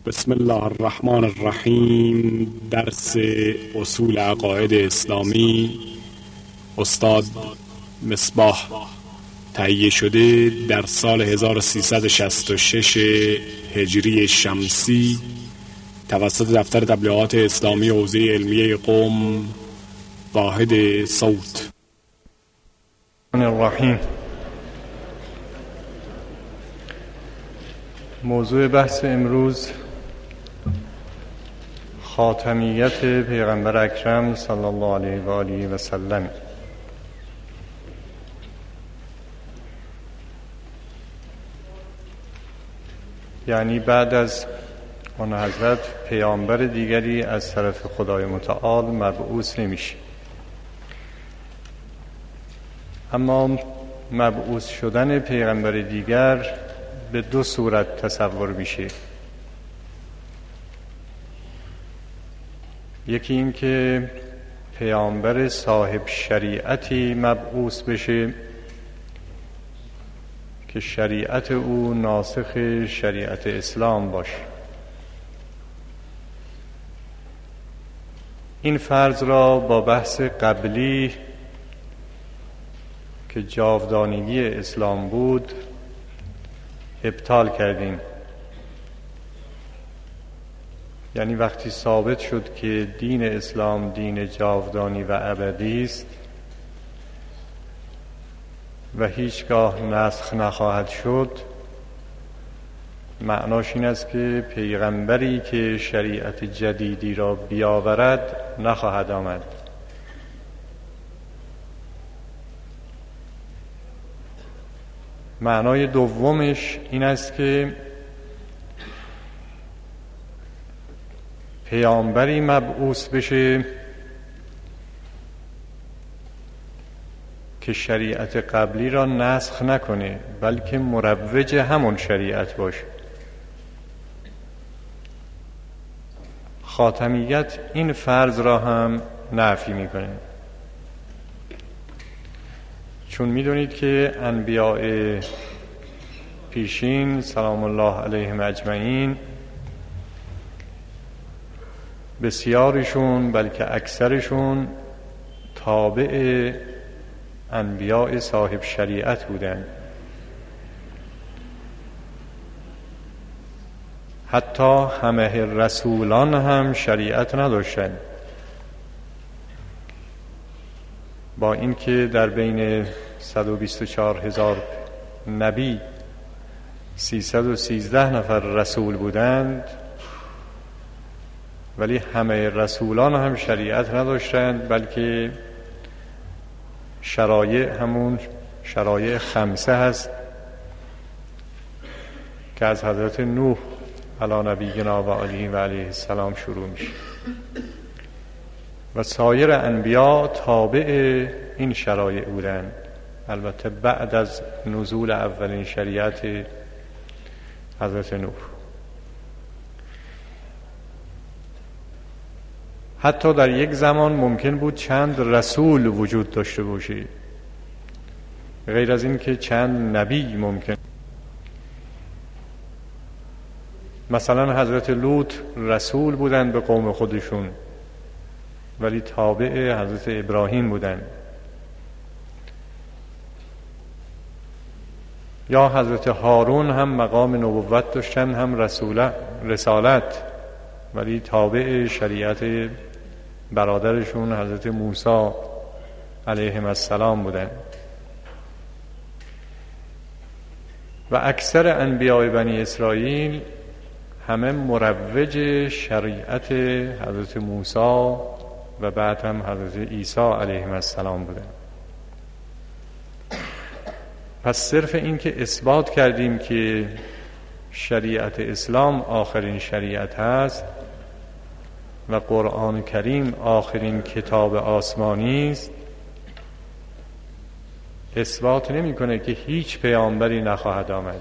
بسم الله الرحمن الرحیم. درس اصول عقاید اسلامی، استاد مصباح. تهیه شده در سال 1366 هجری شمسی توسط دفتر تبلیغات اسلامی حوزه علمیه قم، واحد صوت. الرحیم. موضوع بحث امروز خاتمیت پیغمبر اکرم صلی الله علیه و آله و سلم. یعنی بعد از آن حضرت پیامبر دیگری از طرف خدای متعال مبعوث نمیشه. اما مبعوث شدن پیغمبر دیگر به دو صورت تصور میشه. یکی این که پیامبر صاحب شریعتی مبعوث بشه که شریعت او ناسخ شریعت اسلام باشه. این فرض را با بحث قبلی که جاودانگی اسلام بود ابطال کردیم. یعنی وقتی ثابت شد که دین اسلام دین جاودانی و ابدی است و هیچگاه نسخ نخواهد شد، معناش این است که پیغمبری که شریعت جدیدی را بیاورد نخواهد آمد. معنای دومش این است که پیامبری مبعوث بشه که شریعت قبلی را نسخ نکنه، بلکه مروج همون شریعت باشه. خاتمیت این فرض را هم نفی میکنه، چون میدونید که انبیاء پیشین سلام الله علیهم اجمعین بسیارشون بلکه اکثرشون تابع انبیاء صاحب شریعت بودند. حتی همه رسولان هم شریعت نداشتند، با اینکه در بین 124,000 نبی 313 نفر رسول بودند، ولی همه رسولان هم شریعت نداشتند، بلکه شرایع همون شرایع خمسه هست که از حضرت نوح علی نبینا و علیه و علیه السلام شروع میشه و سایر انبیا تابع این شرایع بودند، البته بعد از نزول اولین شریعت حضرت نوح. حتی در یک زمان ممکن بود چند رسول وجود داشته باشه، غیر از این که چند نبی ممکن. مثلا حضرت لوط رسول بودند به قوم خودشون، ولی تابع حضرت ابراهیم بودند. یا حضرت هارون هم مقام نبوت داشتن، هم رسالت، ولی تابع شریعت برادرشون حضرت موسی علیهم السلام بودند. و اکثر انبیاء بنی اسرائیل همه مروج شریعت حضرت موسی و بعد هم حضرت عیسی علیهم السلام بودند. پس صرف این که اثبات کردیم که شریعت اسلام آخرین شریعت هست و قرآن کریم آخرین کتاب آسمانی است، اثبات نمی کنه که هیچ پیامبری نخواهد آمد،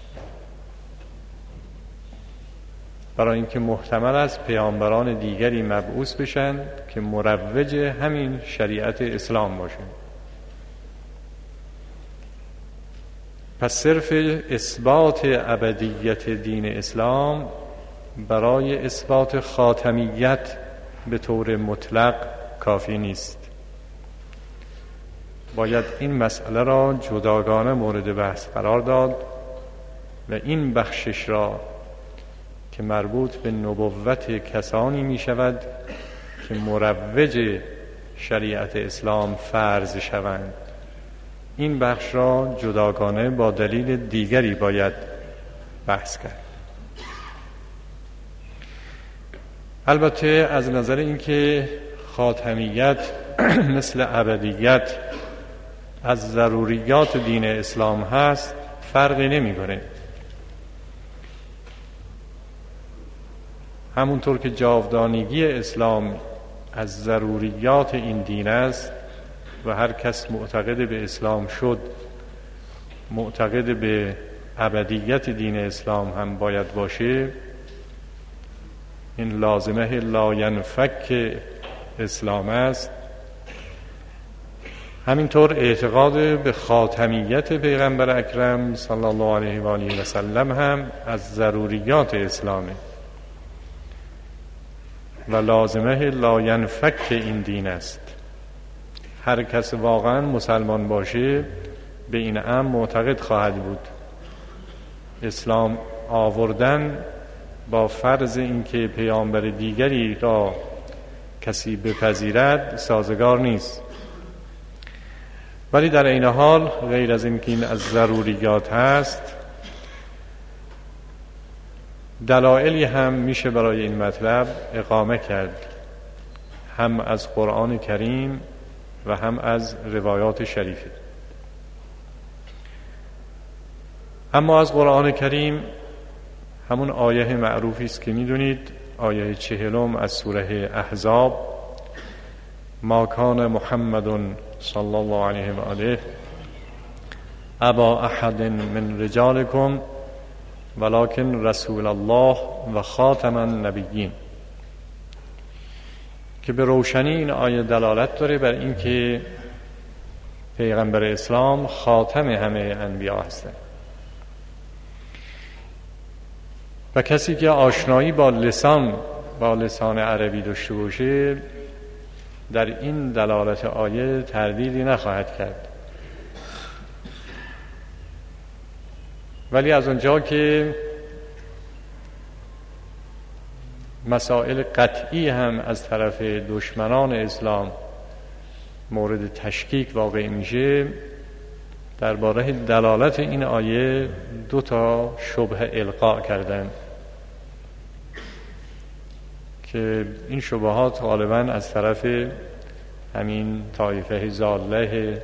برای اینکه محتمل است پیامبران دیگری مبعوث بشن که مروج همین شریعت اسلام باشند. پس صرف اثبات ابدیت دین اسلام برای اثبات خاتمیت به طور مطلق کافی نیست. باید این مسئله را جداگانه مورد بحث قرار داد و این بخشش را که مربوط به نبوت کسانی می شود که مروج شریعت اسلام فرض شوند، این بخش را جداگانه با دلیل دیگری باید بحث کرد. البته از نظر اینکه خاتمیت مثل ابدیت از ضروریات دین اسلام هست فرقی نمی‌کنه. همونطور که جاودانگی اسلام از ضروریات این دین است و هر کس معتقد به اسلام شد معتقد به ابدیت دین اسلام هم باید باشه، این لازمه لا ینفک اسلام است. همینطور اعتقاد به خاتمیت پیغمبر اکرم صلی الله علیه و آله و سلم هم از ضروریات اسلامه و لازمه لا ینفک این دین است. هر کس واقعا مسلمان باشه به این امر معتقد خواهد بود. اسلام آوردن با فرض اینکه پیامبر دیگری را کسی بپذیرد سازگار نیست، ولی در این حال غیر از اینکه این از ضروریات هست، دلایلی هم میشه برای این مطلب اقامه کرد، هم از قرآن کریم و هم از روایات شریفه. اما از قرآن کریم همون آیه معروفی است که میدونید، آیه 40 از سوره احزاب: ما کان محمد صلی الله علیه و آله ابا احد من رجالکم ولکن رسول الله و خاتم النبیین، که به روشنی این آیه دلالت داره بر اینکه پیغمبر اسلام خاتم همه انبیا هستند و کسی که آشنایی با لسان عربی داشته باشه در این دلالت آیه تردیدی نخواهد کرد. ولی از اونجا که مسائل قطعی هم از طرف دشمنان اسلام مورد تشکیک واقع میشه، درباره دلالت این آیه 2 شبهه القا کردن که این شبهات غالباً از طرف همین طایفه ضاله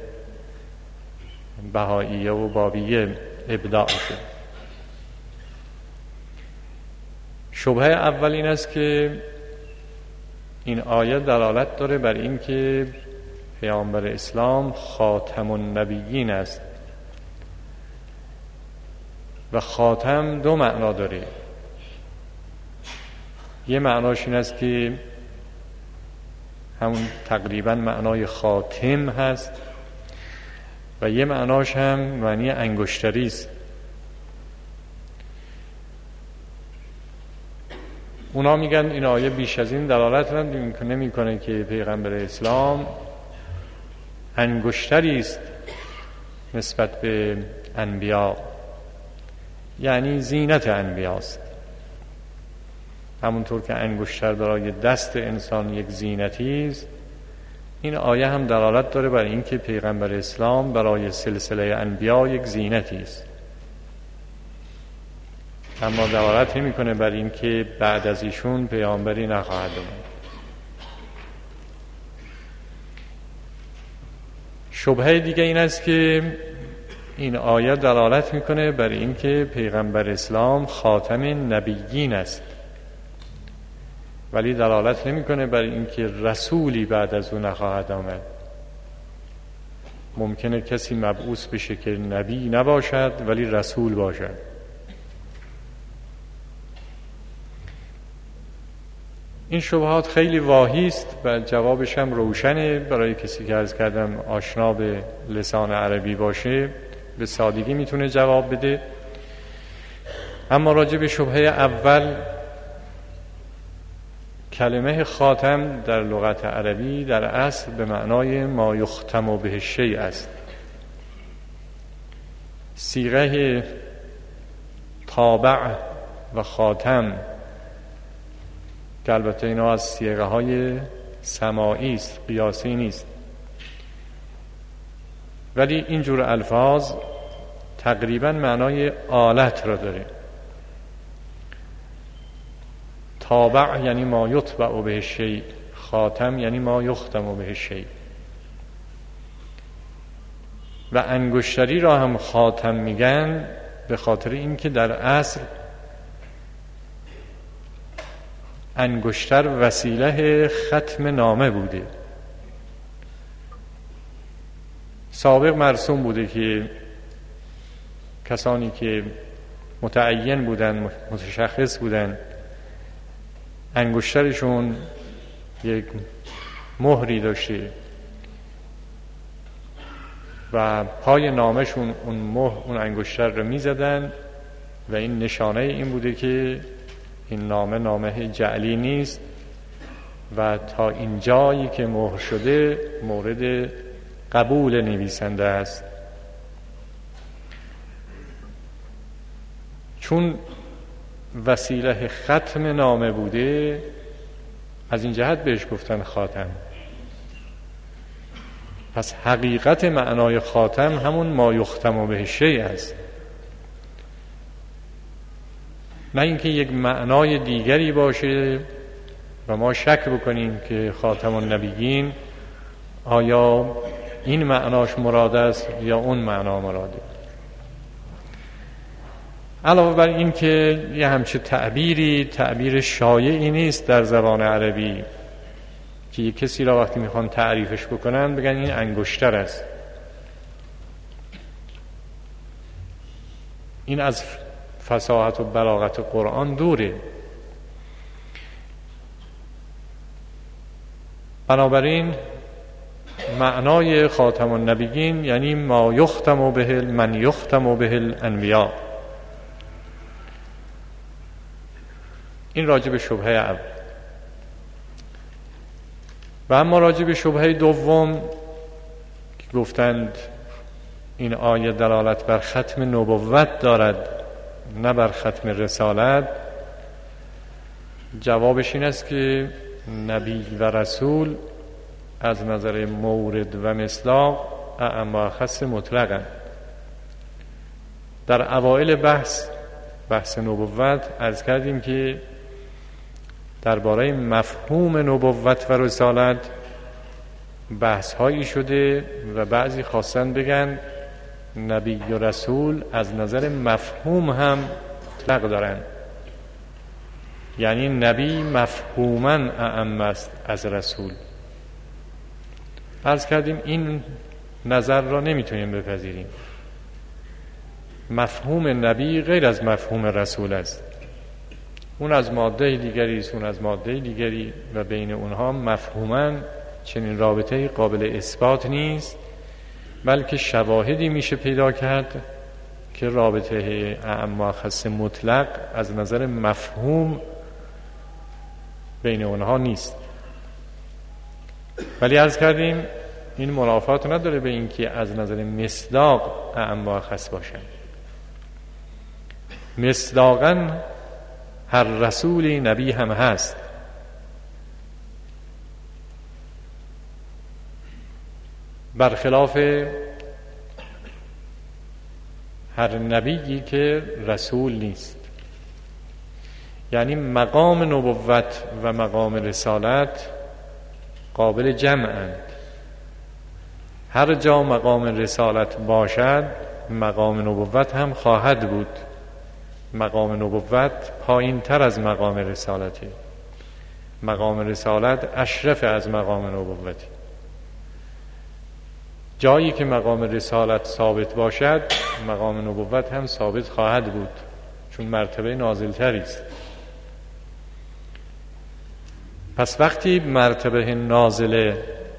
بهائیه و بابیه ابداع شد. شبهه اول این است که این آیه دلالت داره بر این که پیامبر اسلام خاتم النبیین است و خاتم 2 معنا داره. یه معناش این است که همون تقریبا معنای خاتم هست و یه معناش هم معنی انگشتری است. اونا میگن این آیه بیش از این دلالت نمیکنه که پیغمبر اسلام انگشتری است نسبت به انبیا، یعنی زینت انبیاست. همونطور که انگشتر برای دست انسان یک زینتی است، این آیه هم دلالت داره بر اینکه پیغمبر اسلام برای سلسله انبیا یک زینتی است، اما دلالت نمی‌کنه بر اینکه بعد از ایشون پیامبری نخواهد آمد. شبهه دیگه این است که این آیه دلالت میکنه بر اینکه پیغمبر اسلام خاتم نبیین است، ولی دلالت نمیکنه بر اینکه رسولی بعد از اون نخواهد آمد. ممکنه کسی مبعوث بشه که نبی نباشد ولی رسول باشد. این شبهات خیلی واهی است و جوابش هم روشنه. برای کسی که عرض کردم آشنا به لسان عربی باشه به سادگی میتونه جواب بده. اما راجع به شبهه اول کلمه خاتم در لغت عربی در اصل به معنای ما یختم به شیء است. صیغه تابع و خاتم که البته اینا از صیغه های سماعی است، قیاسی نیست، ولی اینجور الفاظ تقریبا معنای آلت را داره. تابع یعنی ما یتبع به شیء، خاتم یعنی ما یختم به شیء. و انگشتری را هم خاتم میگن به خاطر اینکه در اصل انگشتر وسیله ختم نامه بوده. سابق مرسوم بوده که کسانی که متعین بودن، متشخص بودن، انگشترشون یک مهری داشته و پای نامشون اون انگشتر رو میزدن و این نشانه این بوده که این نامه جعلی نیست و تا این جایی که مهر شده مورد قبول نویسنده است. چون وسیله ختم نامه بوده از این جهت بهش گفتن خاتم. پس حقیقت معنای خاتم همون ما یختم به شیء است، نه اینکه یک معنای دیگری باشه و ما شک بکنیم که خاتم النبیین آیا این معناش مراد است یا اون معنا مراده. علاوه بر این که یه همچه تعبیر شایعی نیست در زبان عربی که یک کسی را وقتی میخوان تعریفش بکنن بگن این انگشتر است. این از فصاحت و بلاغت قرآن دوره. بنابراین معنای خاتم النبیین یعنی ما یختم به من یختم به الانبیاء. این راجع به شبهه اول. و اما راجع به شبهه دوم که گفتند این آیه دلالت بر ختم نبوت دارد نه بر ختم رسالت، جوابش این است که نبی و رسول از نظر مورد و مصداق اعم و اخص مطلقاً. در اوائل بحث نبوت عرض کردیم که درباره مفهوم نبوت و رسالت بحث هایی شده و بعضی خواستن بگن نبی و رسول از نظر مفهوم هم مطلق دارن، یعنی نبی مفهوماً اعم است از رسول. عرض کردیم این نظر را نمیتونیم بپذیریم. مفهوم نبی غیر از مفهوم رسول است. اون از ماده دیگری است، اون از ماده دیگری و بین اونها مفهوماً چنین رابطه قابل اثبات نیست، بلکه شواهدی میشه پیدا کرد که رابطه اعم و اخص مطلق از نظر مفهوم بین اونها نیست. ولی عرض کردیم این منافات نداره به این که از نظر مصداق اعم و اخص باشن. مصداقاً هر رسولی نبی هم هست، برخلاف هر نبیی که رسول نیست. یعنی مقام نبوت و مقام رسالت قابل جمعند. هر جا مقام رسالت باشد مقام نبوت هم خواهد بود. مقام نبوت پایین تر از مقام رسالته، مقام رسالت اشرف از مقام نبوته. جایی که مقام رسالت ثابت باشد مقام نبوت هم ثابت خواهد بود، چون مرتبه نازلتری است. پس وقتی مرتبه نازله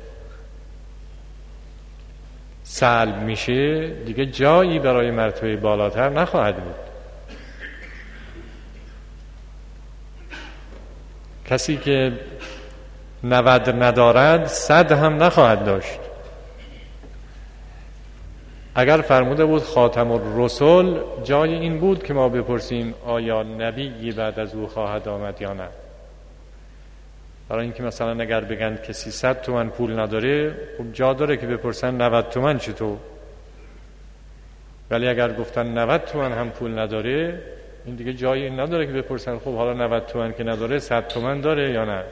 سلب میشه دیگه جایی برای مرتبه بالاتر نخواهد بود. کسی که 90 ندارد 100 هم نخواهد داشت. اگر فرموده بود خاتم الرسل، جای این بود که ما بپرسیم آیا نبی بعد از او خواهد آمد یا نه. برای اینکه مثلا اگر بگن کسی 100 تومن پول نداره، خب جا داره که بپرسن 90 تومن چطور. ولی اگر گفتن 90 تومن هم پول نداره، این دیگه جایی نداره که بپرسن خب حالا 90 تومن که نداره 100 تومن داره یا نه.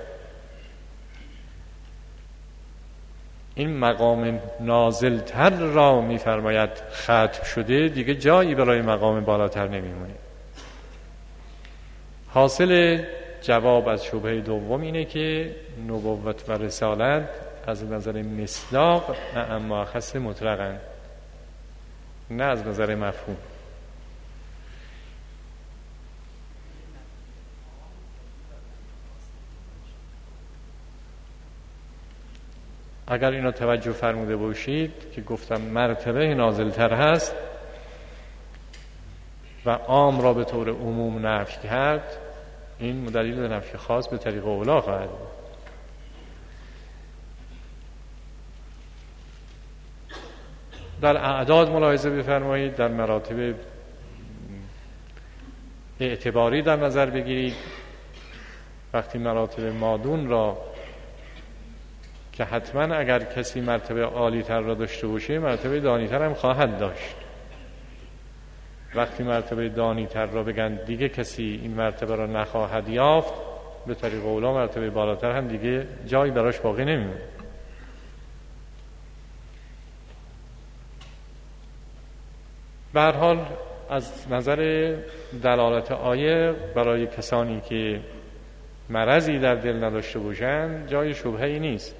این مقام نازلتر را می‌فرماید ختم شده، دیگه جایی برای مقام بالاتر نمیمونه. حاصل جواب از شبهه دوم اینه که نبوت و رسالت از نظر مصداق نه اما اخص مطلقاً، نه از نظر مفهوم. اگر اینو توجه فرموده باشید که گفتم مرتبه نازلتر هست و عام را به طور عموم نفی کرد، این دلیل نفی خاص به طریق اولا خواهد بود. در اعداد ملاحظه بفرمایید، در مراتب اعتباری در نظر بگیرید. وقتی مراتب مادون را که حتما اگر کسی مرتبه عالی تر را داشته باشه مرتبه دانی تر هم خواهد داشت، وقتی مرتبه دانی تر را بگن دیگه کسی این مرتبه را نخواهد یافت، به طریق اولا مرتبه بالاتر هم دیگه جایی براش باقی نمیمونه. به هر حال از نظر دلالت آیه برای کسانی که مرضی در دل نداشته باشند جای شبهه‌ای نیست،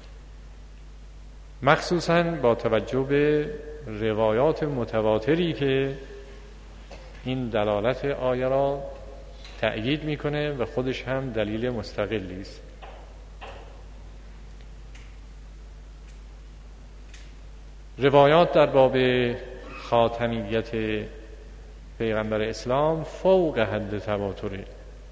مخصوصاً با توجه به روایات متواتری که این دلالت آیه را تأیید میکنه و خودش هم دلیل مستقلی است. روایات در باب خاتمیت پیغمبر اسلام فوق حد تواتره.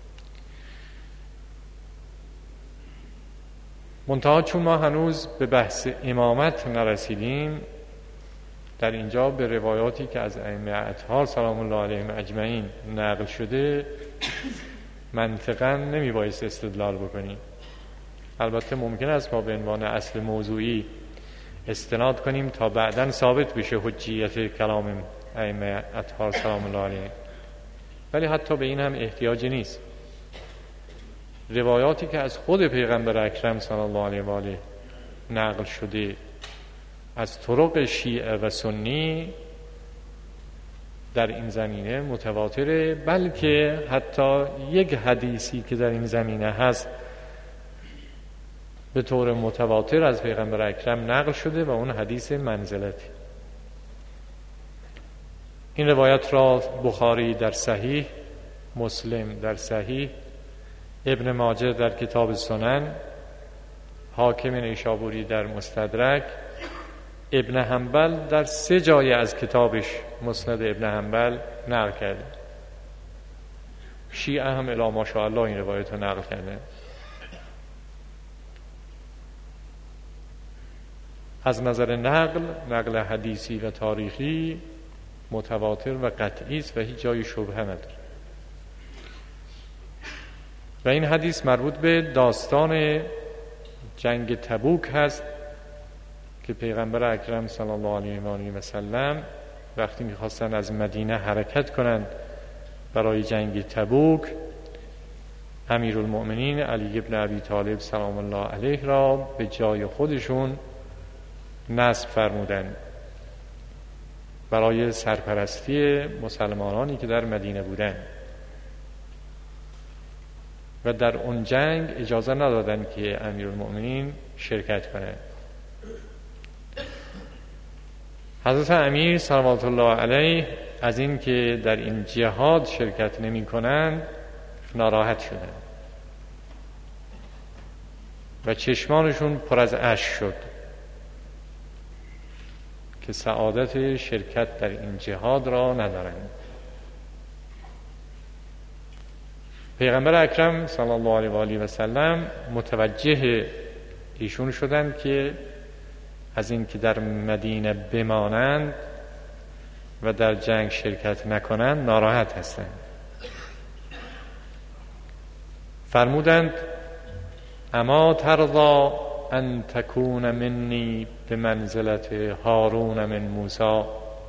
منتها چون ما هنوز به بحث امامت نرسیدیم، در اینجا به روایاتی که از ائمه اطهار سلام الله علیهم اجمعین نقل شده منطقاً نمی بایست استدلال بکنیم. البته ممکن است ما به عنوان اصل موضوعی استناد کنیم تا بعداً ثابت بشه حجیت کلام ائمه اطهار سلام الله علیهم، ولی حتی به این هم احتیاجی نیست. روایاتی که از خود پیغمبر اکرم صلی الله علیه و آله نقل شده از طرق شیعه و سنی در این زمینه متواتره، بلکه حتی یک حدیثی که در این زمینه هست به طور متواتر از پیغمبر اکرم نقل شده و اون حدیث منزلتی. این روایت را بخاری در صحیح، مسلم در صحیح، ابن ماجه در کتاب سنن، حاکم نیشابوری در مستدرک، ابن حنبل در 3 جای از کتابش مسند ابن حنبل نقل کرده. شیعه هم الی ماشاءالله این روایت رو نقل کرده. از نظر نقل حدیثی و تاریخی متواتر و قطعی است و هیچ جای شبهه نداره. و این حدیث مربوط به داستان جنگ تبوک هست که پیغمبر اکرم صلی الله علیه و آله و سلم وقتی می‌خواستن از مدینه حرکت کنند برای جنگ تبوک، امیرالمؤمنین علی ابن ابی طالب سلام الله علیه را به جای خودشون نصب فرمودند برای سرپرستی مسلمانانی که در مدینه بودند و در اون جنگ اجازه ندادن که امیرالمؤمنین شرکت کنه. حضرت امیر صلوات الله علیه از این که در این جهاد شرکت نمی کنند ناراحت شدند و چشمانشون پر از اشک شد که سعادت شرکت در این جهاد را ندارند. پیغمبر اکرم صلی الله علیه و آله و سلم متوجه ایشون شدند که از این که در مدینه بمانند و در جنگ شرکت نکنند ناراحت هستند. فرمودند اما ترضا ان تکون منی به منزلت هارون من موسی،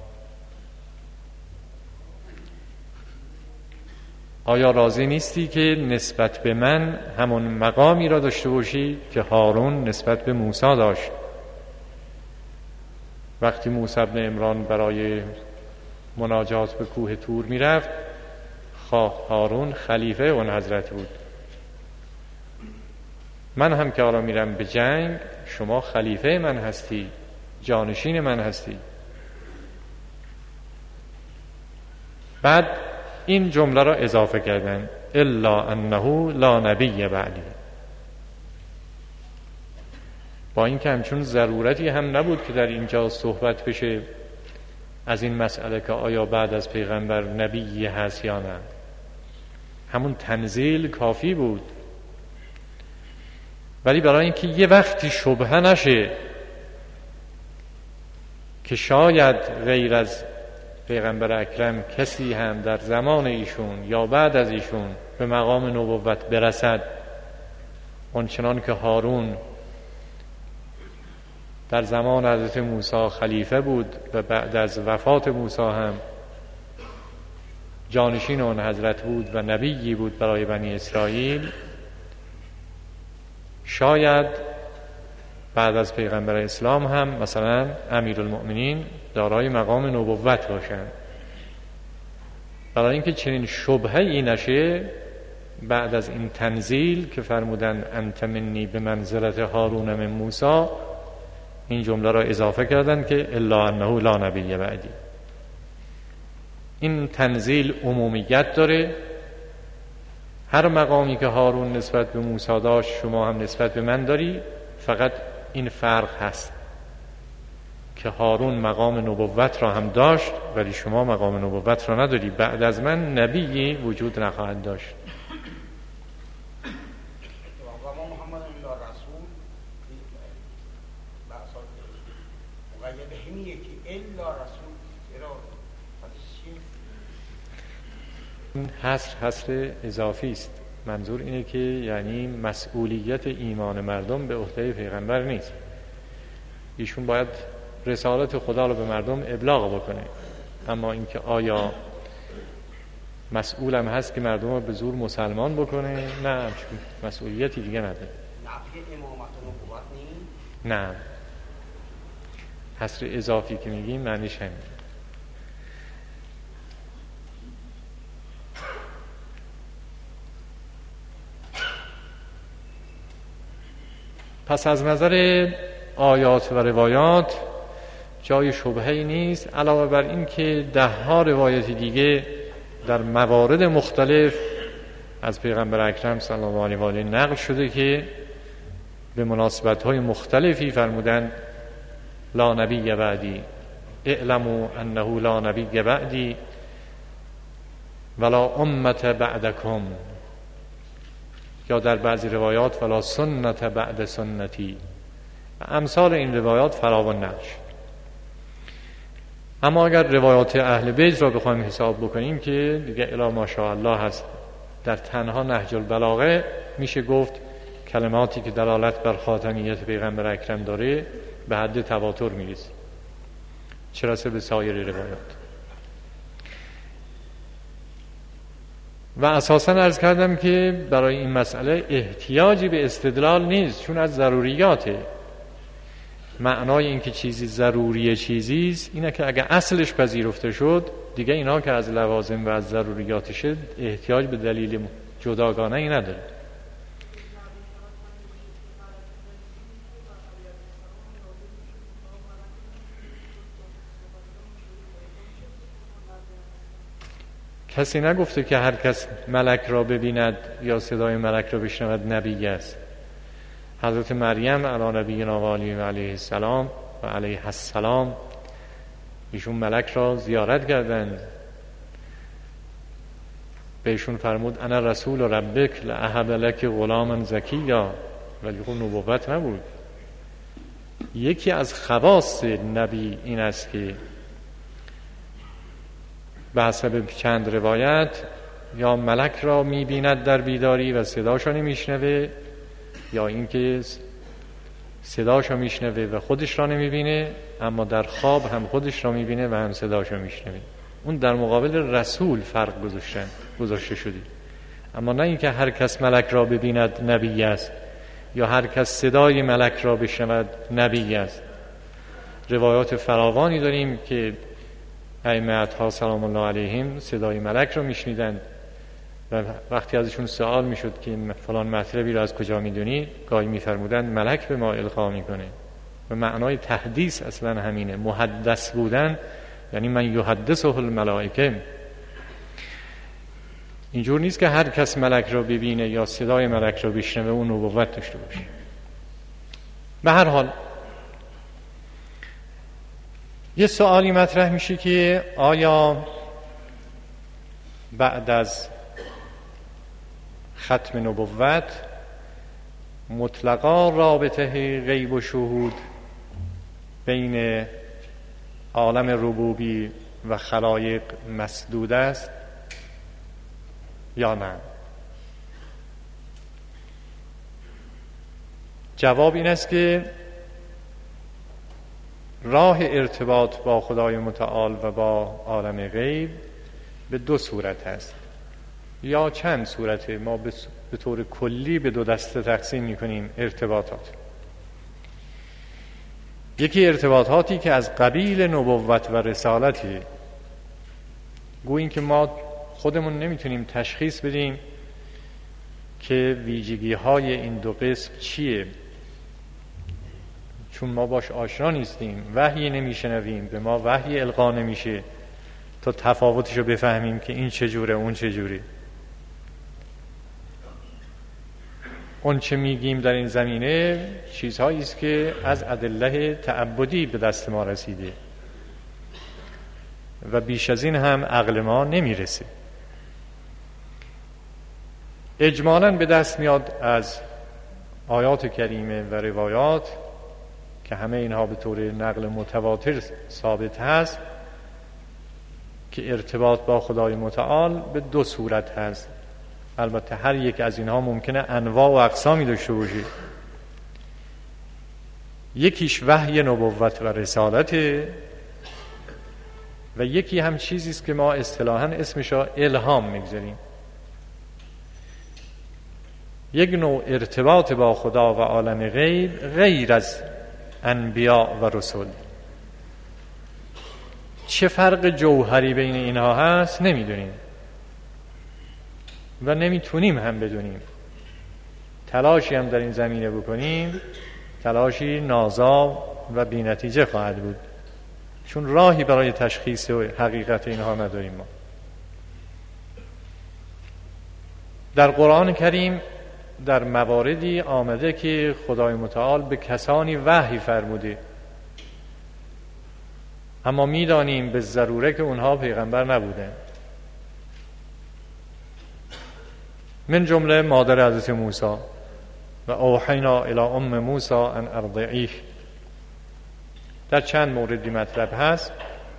آیا راضی نیستی که نسبت به من همون مقامی را داشته باشی که هارون نسبت به موسی داشت؟ وقتی موسی بن عمران برای مناجات به کوه طور می رفت، هارون خلیفه اون حضرت بود. من هم که حالا میرم به جنگ، شما خلیفه من هستی، جانشین من هستی. بعد این جمله را اضافه کردن الا انه لا نبی بعدی، با این که همچون ضرورتی هم نبود که در اینجا صحبت بشه از این مسئله که آیا بعد از پیغمبر نبی هست یا نه. همون تنزیل کافی بود، ولی برای اینکه یه وقتی شبهه نشه که شاید غیر از پیغمبر اکرم کسی هم در زمان ایشون یا بعد از ایشون به مقام نبوت برسد، آنچنان که هارون در زمان حضرت موسی خلیفه بود و بعد از وفات موسی هم جانشین اون حضرت بود و نبیی بود برای بنی اسرائیل، شاید بعد از پیغمبر اسلام هم مثلا امیرالمؤمنین دارای مقام نبوت باشند. برای اینکه چنین شبهه ای نشه، بعد از این تنزیل که فرمودن انت منی به منزلت هارون من موسی، این جمله را اضافه کردن که الا انه لا نبی بعدی. این تنزیل عمومیت داره، هر مقامی که هارون نسبت به موسی داشت شما هم نسبت به من داری، فقط این فرق هست که هارون مقام نبوت را هم داشت ولی شما مقام نبوت را نداری. بعد از من نبیی وجود نخواهد داشت. این حصر اضافی است. منظور اینه که یعنی مسئولیت ایمان مردم به عهده پیغمبر نیست، ایشون باید رسالت خدا رو به مردم ابلاغ بکنه، اما اینکه آیا مسئولم هست که مردم رو به زور مسلمان بکنه، نه، مسئولیتی دیگه نداره. نه، حصر اضافی که میگیم معنیش همین. پس از نظر آیات و روایات جای شبهه‌ای نیست، علاوه بر این که 10 روایت دیگه در موارد مختلف از پیغمبر اکرم صلی الله علیه و آله نقل شده که به مناسبت‌های مختلفی فرمودند لا نبی بعدی، اعلموا انه لا نبی بعدی ولا امت بعدکم، یا در بعضی روایات ولا سنت بعد سنتی، امثال این روایات فراوان نقل شد. اما اگر روایات اهل بیت را بخوایم حساب بکنیم که دیگه الا ماشاءالله هست، در تنها نهج البلاغه میشه گفت کلماتی که دلالت بر خاتمیت پیغمبر اکرم داره به حد تواتر میرسه، چه رسه به سایر روایات. و اساساً عرض کردم که برای این مسئله احتیاجی به استدلال نیست، چون از ضروریاته. معنای این که چیزی ضروری چیزیست اینه که اگه اصلش پذیرفته شد دیگه اینا که از لوازم و از ضروریاتشه احتیاج به دلیل جداگانه ای نداره. کسی نگفته که هر کس ملک را ببیند یا صدای ملک را بشنود نبی است. حضرت مریم علی نبینا و علیه السلام و علیه السلام ایشون ملک را زیارت کردند بهشون فرمود انا رسول ربک لاهب لک غلاما زکیا، ولی خب نبوت نبود. یکی از خواص نبی این است که به حسب چند روایت یا ملک را می‌بیند در بیداری و صداشو نمیشنوه، یا اینکه صداشو میشنوه و خودش را نمیبینه، اما در خواب هم خودش را میبینه و هم صداشو میشنوه. اون در مقابل رسول فرق گذاشته شدی. اما نه اینکه هر کس ملک را ببیند نبی است، یا هر کس صدای ملک را بشنود نبی است. روایات فراوانی داریم که ائمه اطهار سلام الله علیهم صدای ملک را میشنیدند و وقتی ازشون سوال میشد که فلان مطلبی را از کجا میدونی، گاهی میفرمودند ملک به ما القا میکنه. و معنای تحدیث اصلا همینه، محدث بودن یعنی من یحدثه الملائکه. اینجور نیست که هر کس ملک را ببینه یا صدای ملک را بشنوه اون نبوت داشته باشه. به هر حال یه سوالی مطرح میشه که آیا بعد از ختم نبوت مطلقا رابطه غیب و شهود بین عالم ربوبی و خلایق مسدود است یا نه؟ جواب این است که راه ارتباط با خدای متعال و با عالم غیب به دو صورت هست، یا چند صورته. ما به طور کلی به دو دسته تقسیم می‌کنیم ارتباطات. یکی ارتباطاتی که از قبیل نبوت و رسالتی، گوییم که ما خودمون نمیتونیم تشخیص بدیم که ویژگی‌های این دو قسم چیه، چون ما باش آشنا نیستیم، وحی نمیشنویم، به ما وحی القا نمیشه تا تفاوتشو بفهمیم که این چجوره اون چجوره. اون چه میگیم در این زمینه چیزهایی است که از ادله تعبدی به دست ما رسیده و بیش از این هم عقل ما نمیرسه. اجمالاً به دست میاد از آیات کریمه و روایات که همه اینها به طور نقل متواتر ثابت هست که ارتباط با خدای متعال به دو صورت هست. البته هر یک از اینها ممکنه انواع و اقسامی داشته باشه. یکیش وحی نبوت و رسالت و یکی هم چیزی است که ما اصطلاحاً اسمش را الهام میگذاریم. یک نوع ارتباط با خدا و عالم غیب غیر از انبیاء و رسول. چه فرق جوهری بین اینها هست نمیدونیم و نمیتونیم هم بدونیم. تلاشی هم در این زمینه بکنیم تلاشی نازا و بی نتیجه خواهد بود، چون راهی برای تشخیص حقیقت اینها نداریم. ما در قرآن کریم در مواردی آمده که خدای متعال به کسانی وحی فرموده، اما میدانیم به ضروره که اونها پیغمبر نبودن. من جمله مادر حضرت موسی و اوحینا الی ام موسی ان ارضعیه. در چند موردی مطلب هست.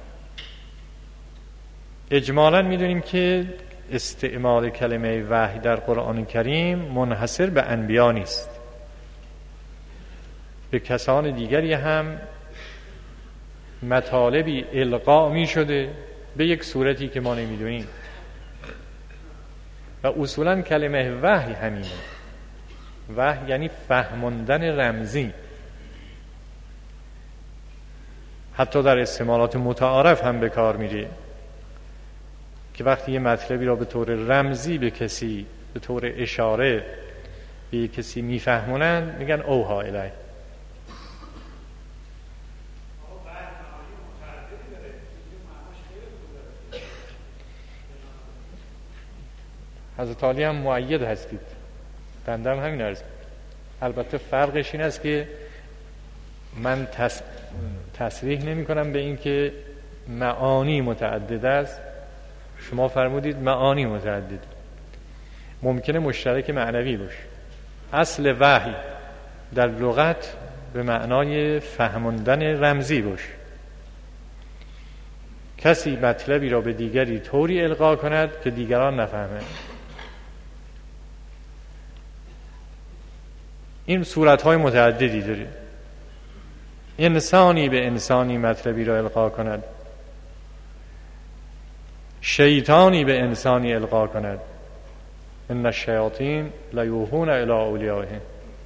اجمالاً میدونیم که استعمال کلمه وحی در قرآن کریم منحصر به انبیا نیست، به کسان دیگری هم مطالبی القا می شده به یک صورتی که ما نمیدونیم و اصولاً کلمه وحی همینه. وحی یعنی فهماندن رمزی. حتی در استعمالات متعارف هم به کار میره که وقتی یه مطلبی را به طور رمزی به کسی به طور اشاره به کسی میفهمونن میگن اوها الیه. حضرت علی هم مؤید هستید، بنده هم همین عرض. البته فرقش این است که من تصریح نمی کنم به این که معانی متعدد است، شما فرمودید معانی متعدد. ممکنه مشترک معنوی باشه. اصل وحی در لغت به معنای فهماندن رمزی باشه. کسی مطلبی را به دیگری طوری القا کند که دیگران نفهمند. این صورت‌های متعددی داره. انسانی به انسانی مطلبی را القا کند، شیطانی به انسانی القا کند. ان الشیاطین لیوحون الی اولیائهم.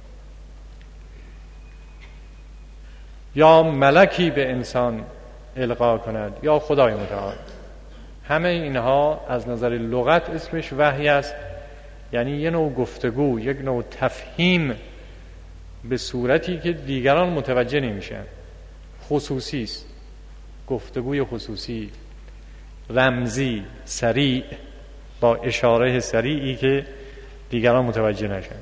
یا ملکی به انسان القا کند یا خدای متعال. همه اینها از نظر لغت اسمش وحی است، یعنی یه نوع گفتگو، یک نوع تفهیم به صورتی که دیگران متوجه نمیشن. خصوصی است، گفتگوی خصوصی، رمزی، سریع، با اشاره سریعی که دیگران متوجه نشن.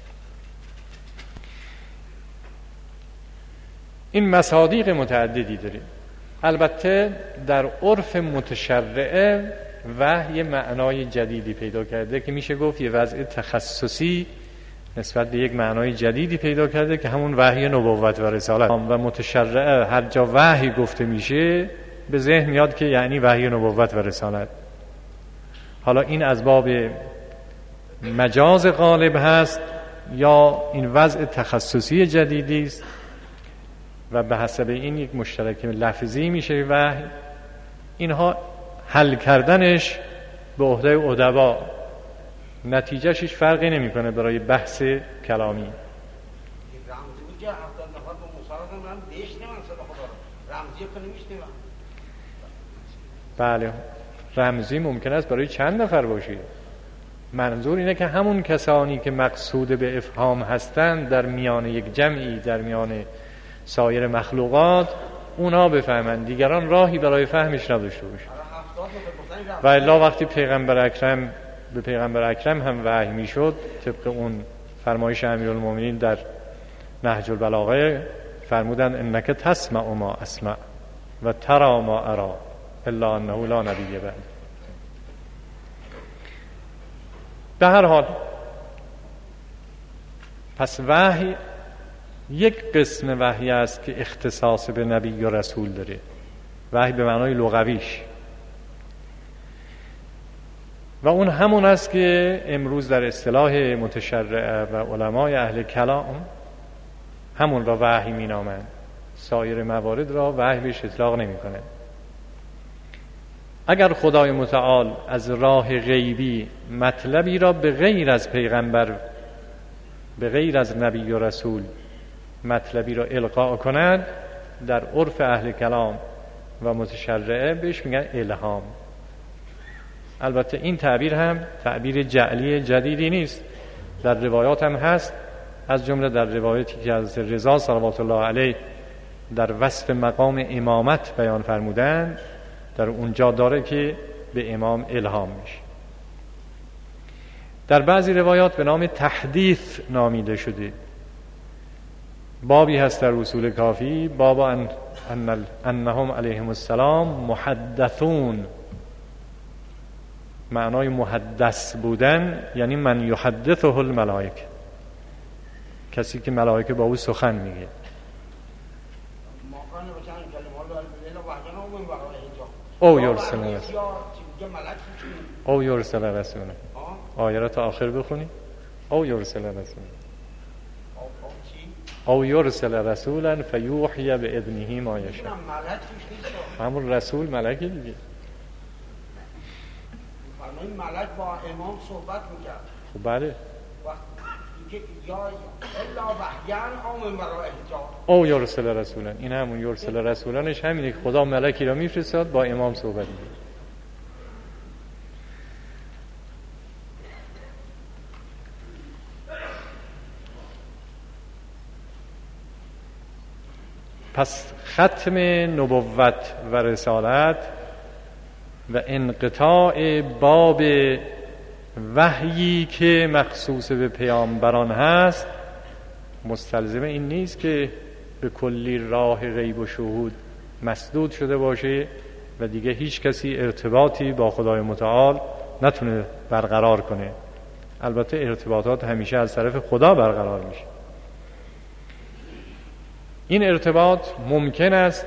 این مصادیق متعددی داره. البته در عرف متشرعه وحی معنای جدیدی پیدا کرده که میشه گفت یه وضع تخصصی نسبت به یک معنای جدیدی پیدا کرده که همون وحی نبوت و رسالت. و متشرعه هر جا وحی گفته میشه به ذهن میاد که یعنی وحی نبوت و رسالت. حالا این از باب مجاز غالب هست یا این وضع تخصصی جدیدی است و به حسب این یک مشترک لفظی میشه وحی. اینها حل کردنش به عهده ادبا، نتیجهش هیچ فرقی نمیکنه برای بحث کلامی. بله، رمزی ممکن است برای چند نفر باشه. منظور اینه که همون کسانی که مقصود به افهام هستند در میان یک جمعی، در میان سایر مخلوقات، اونا بفهمند، دیگران راهی برای فهمش نداشته باشه. و الا وقتی پیغمبر اکرم به پیغمبر اکرم هم وحی میشد، طبق اون فرمایش امیرالمومنین در نهج البلاغه فرمودند انک تسمع ما اسمع و ترى ما ارى الا انه لا نبی بعد. به هر حال پس وحی یک قسم وحی است که اختصاص به نبی و رسول داره، وحی به معنای لغویش، و اون همون است که امروز در اصطلاح متشرع و علمای اهل کلام همون را وحی می نامند. سایر موارد را وحی بهش اطلاق نمی کنند. اگر خدای متعال از راه غیبی مطلبی را به غیر از پیغمبر، به غیر از نبی و رسول مطلبی را القا کند، در عرف اهل کلام و متشرعه بهش میگن الهام. البته این تعبیر هم تعبیر جعلی جدیدی نیست، در روایات هم هست، از جمله در روایتی که از رضا صلوات الله علیه در وصف مقام امامت بیان فرمودند، در اونجا داره که به امام الهام میشه. در بعضی روایات به نام تحدیث نامیده شده. بابی هست در اصول کافی، باب انهم علیهم السلام محدثون. معنای محدث بودن یعنی من یحدثه الملائکه، کسی که ملائکه با او سخن میگه. او یرسل رسول، او یرسل رسول. آیه را تا آخر بخونی. او یرسل رسول، او یرسل رسولا فیوحی باذنه ما یشاء. همون رسول ملکه دیگه. این ملک با امام صحبت میکرد. خب بله. که یا الا وحیان او من وراء حجاب. او یرسل رسولا، این همون یرسل رسولانش همینه که خدا ملکی را میفرستاد با امام صحبت میکرد. پس ختم نبوت و رسالت و انقطاع باب وحیی که مخصوص به پیامبران هست مستلزم این نیست که به کلی راه غیب و شهود مسدود شده باشه و دیگه هیچ کسی ارتباطی با خدای متعال نتونه برقرار کنه. البته ارتباطات همیشه از طرف خدا برقرار میشه. این ارتباط ممکن است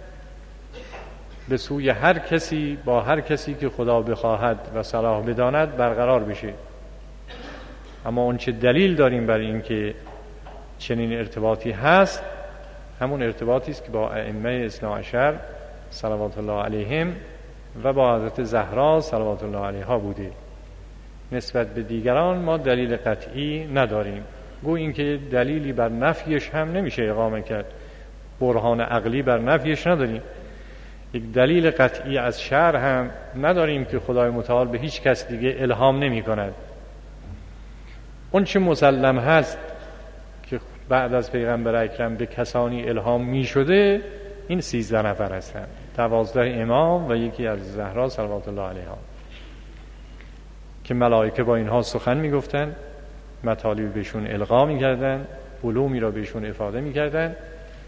به سوی هر کسی با هر کسی که خدا بخواهد و صلاح بداند برقرار بشه. اما اون چه دلیل داریم برای این که چنین ارتباطی هست، همون ارتباطی است که با ائمه اثنا عشر صلوات الله علیهم و با حضرت زهرا صلوات الله علیها بوده. نسبت به دیگران ما دلیل قطعی نداریم. گو این که دلیلی بر نفیش هم نمیشه اقامه کرد، برهان عقلی بر نفیش نداریم. یک دلیل قطعی از شرع هم نداریم که خدای متعال به هیچ کس دیگه الهام نمی کند. اون چه مسلم هست که بعد از پیغمبر اکرم به کسانی الهام می شده، این 13 نفر هستند، 12 امام و یکی از زهرا صلوات الله علیها، که ملائکه با اینها سخن می گفتن، مطالب بهشون القا می کردن، علومی را بهشون افاده می کردن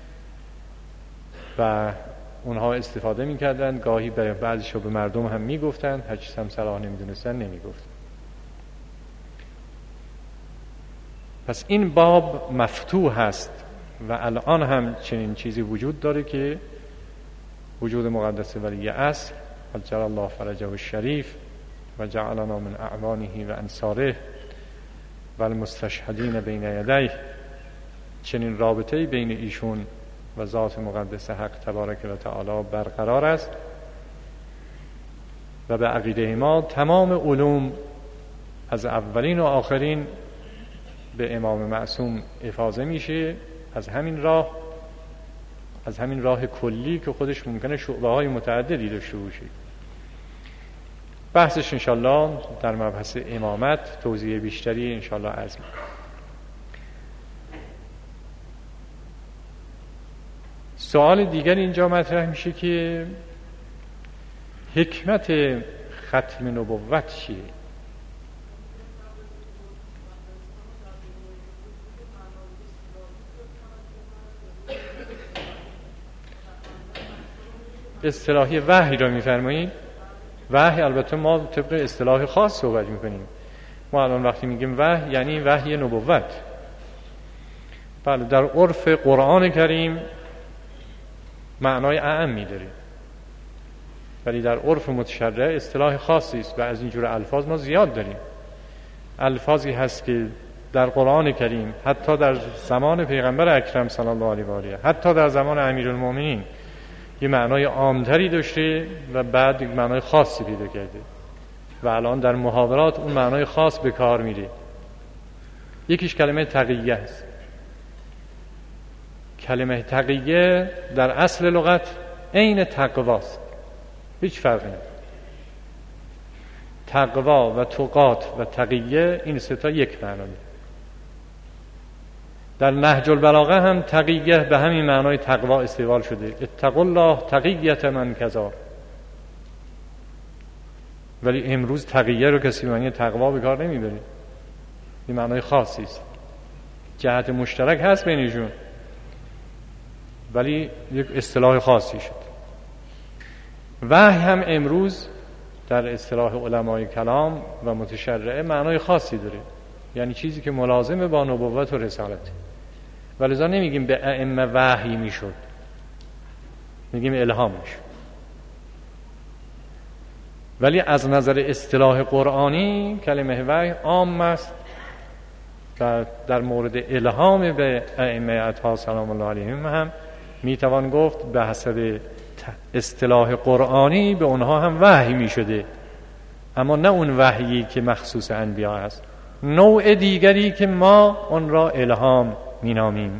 و اونها استفاده می کردن. گاهی بعضیشو به مردم هم می گفتن، هر چیز هم صلاح نمی دونستن نمی گفتن. پس این باب مفتوح هست و الان هم چنین چیزی وجود داره که وجود مقدس ولی اصل عجل الله فرجه الشریف و جعلنا من اعوانه و انصاره و المستشهدین بین یدیه، چنین رابطه‌ای بین ایشون و ذات مقدس حق تبارک و تعالی برقرار است و به عقیده ما تمام علوم از اولین و آخرین به امام معصوم افاضه میشه از همین راه کلی که خودش ممکنه شعبه های متعددی داشته باشه. بحثش انشالله در مبحث امامت توضیح بیشتری انشالله عرض می‌کنم. سوال دیگر اینجا مطرح میشه که حکمت ختم نبوت چیه؟ اصطلاحی وحی را میفرمایید؟ وحی البته ما طبق اصطلاح خاص صحبت میکنیم. ما الان وقتی میگیم وحی یعنی وحی نبوت. بله، در عرف قرآن کریم معنای اعمی داره، ولی در عرف متشرع اصطلاح خاصی است و از اینجور الفاظ ما زیاد داریم. الفاظی هست که در قرآن کریم حتی در زمان پیغمبر اکرم صلی الله علیه و آله، حتی در زمان امیرالمومنین یه معنای عامتری داشته و بعد یک معنای خاصی پیدا کرده و الان در محاورات اون معنای خاص به کار میره. یکیش کلمه تقیه است. کلمه تقیه در اصل لغت عین تقواست، هیچ فرقی نداره. تقوا و تقات و تقیه این سه تا یک معنی. در نهج البلاغه هم تقیه به همین معنای تقوا استعمال شده، اتقوا الله تقیت من کذا. ولی امروز تقیه رو کسی معنی تقوا به کار نمیبره، این معنای خاصی است. جهت مشترک هست بینشون ولی یک اصطلاح خاصی شد. وحی هم امروز در اصطلاح علمای کلام و متشرعه معنای خاصی داره، یعنی چیزی که ملازم با نبوت و رسالت. ولذا نمیگیم به ائمه وحی میشد، میگیم الهام میشد. ولی از نظر اصطلاح قرآنی کلمه وحی عام است و در مورد الهام به ائمه اطهار سلام الله علیهم هم میتوان گفت به حسب اصطلاح قرآنی به اونها هم وحی میشده، اما نه اون وحیی که مخصوص انبیا است، نوع دیگری که ما اون را الهام مینامیم.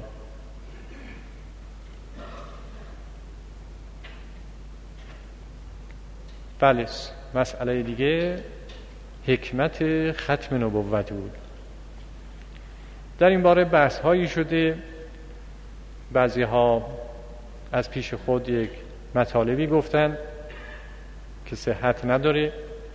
بله، مسئله دیگه حکمت ختم نبوت بود. در این باره بحث هایی شده، بعضی ها از پیش خود یک مطالبی گفتن که صحت نداره.